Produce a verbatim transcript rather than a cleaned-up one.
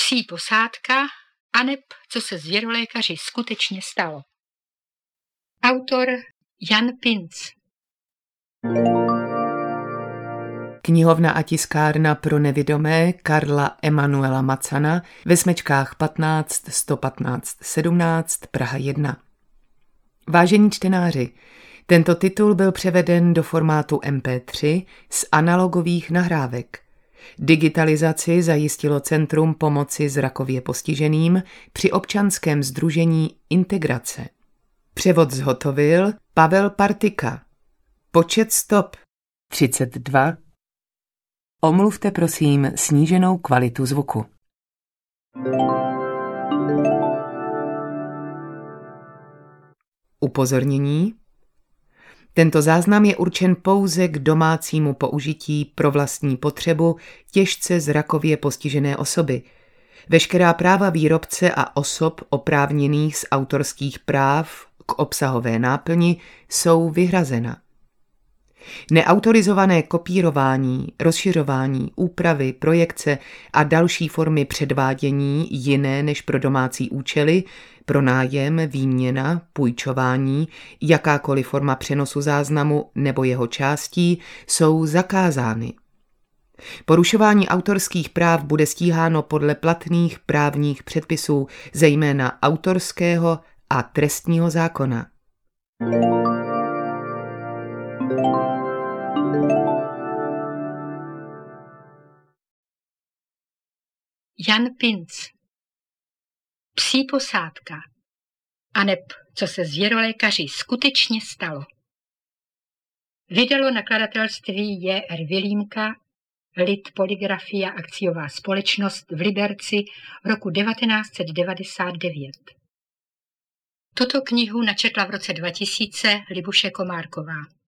Psí posádka aneb co se zvěrolékaři skutečně stalo. Autor Jan Pinc. Knihovna a tiskárna pro nevidomé Karla Emanuela Macana ve smečkách patnáct sto patnáct sedmnáct Praha jedna. Vážení čtenáři, tento titul byl převeden do formátu em pé tři z analogových nahrávek. Digitalizaci zajistilo Centrum pomoci zrakově postiženým při občanském sdružení Integrace. Převod zhotovil Pavel Partika. Počet stop třicet dva. Omluvte prosím sníženou kvalitu zvuku. Upozornění. Tento záznam je určen pouze k domácímu použití pro vlastní potřebu těžce zrakově postižené osoby. Veškerá práva výrobce a osob oprávněných z autorských práv k obsahové náplni jsou vyhrazena. Neautorizované kopírování, rozšiřování, úpravy, projekce a další formy předvádění jiné než pro domácí účely, pronájem, výměna, půjčování, jakákoliv forma přenosu záznamu nebo jeho částí jsou zakázány. Porušování autorských práv bude stíháno podle platných právních předpisů, zejména autorského a trestního zákona. Jan Pinc. Psí posádka aneb co se zvěrolékaři skutečně stalo. Vydalo nakladatelství J R Vilímka, Lit Polygrafia akciová společnost v Liberci roku devatenáct set devadesát devět. Tuto knihu načetla v roce dva tisíce Libuše Komárková.